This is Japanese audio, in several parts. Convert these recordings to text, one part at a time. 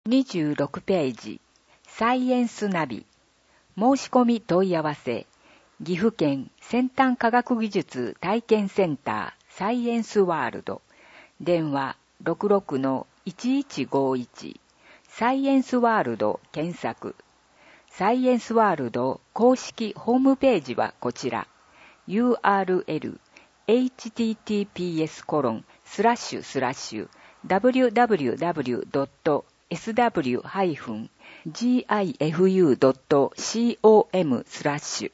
26ページ、サイエンスナビ、申し込み問い合わせ、岐阜県先端科学技術体験センターサイエンスワールド、電話 66-1151、サイエンスワールド検索。サイエンスワールド公式ホームページはこちら。URL https://www.sw-gifu.com/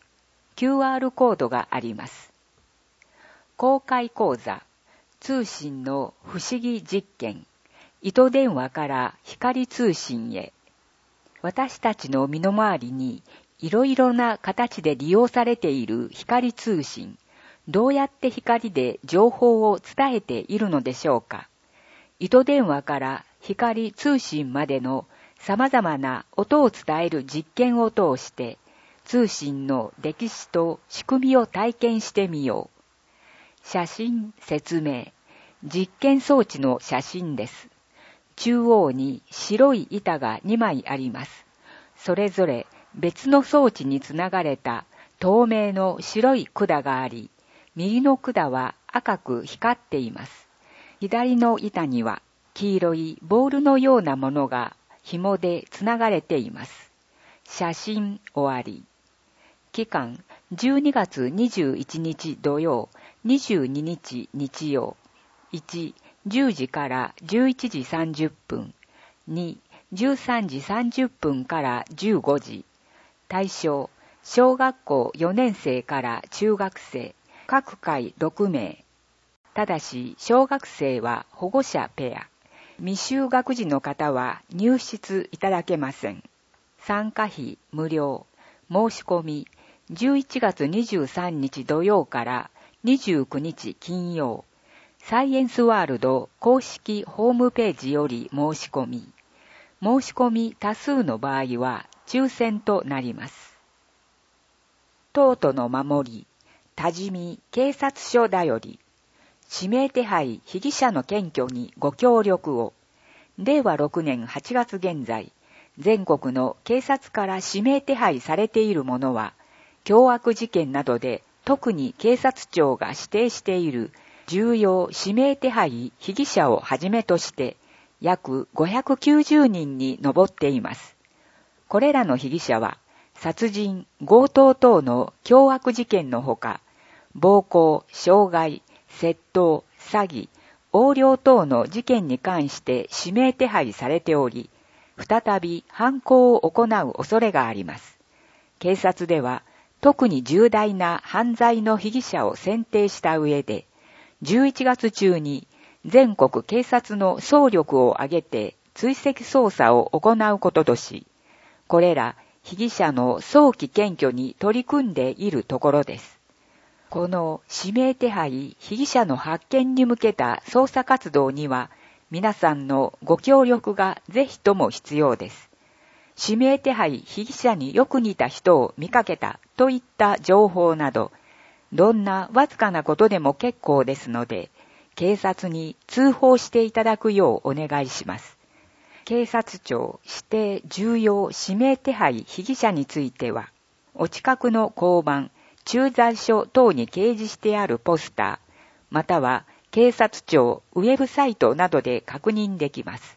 QR コードがあります。公開講座、通信の不思議実験、糸電話から光通信へ。私たちの身の回りにいろいろな形で利用されている光通信、どうやって光で情報を伝えているのでしょうか。糸電話から光通信までの様々な音を伝える実験を通して、通信の歴史と仕組みを体験してみよう。写真説明。実験装置の写真です。中央に白い板が2枚あります。それぞれ別の装置につながれた透明の白い管があり、右の管は赤く光っています。左の板には黄色いボールのようなものが紐でつながれています。写真終わり。期間12月21日土曜、22日日曜。1、10時から11時30分。2、13時30分から15時。対象、小学校4年生から中学生。各回6名。ただし、小学生は保護者ペア。未就学児の方は入室いただけません。参加費無料。申し込み、11月23日土曜から29日金曜。サイエンスワールド公式ホームページより申し込み。申し込み多数の場合は抽選となります。東都の守り。多治見警察署だより、指名手配被疑者の検挙にご協力を。令和6年8月現在、全国の警察から指名手配されているものは、凶悪事件などで特に警察庁が指定している重要指名手配被疑者をはじめとして、約590人に上っています。これらの被疑者は、殺人、強盗等の凶悪事件のほか、暴行、傷害、窃盗、詐欺、横領等の事件に関して指名手配されており、再び犯行を行う恐れがあります。警察では、特に重大な犯罪の被疑者を選定した上で、11月中に全国警察の総力を挙げて追跡捜査を行うこととし、これら被疑者の早期検挙に取り組んでいるところです。この指名手配被疑者の発見に向けた捜査活動には皆さんのご協力がぜひとも必要です。指名手配被疑者によく似た人を見かけたといった情報など、どんなわずかなことでも結構ですので、警察に通報していただくようお願いします。警察庁指定重要指名手配被疑者については、お近くの交番、駐在所等に掲示してあるポスター、または警察庁ウェブサイトなどで確認できます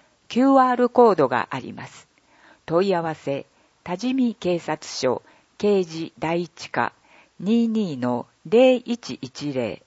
。QR コードがあります。問い合わせ、多治見警察署、刑事第一課 22-0110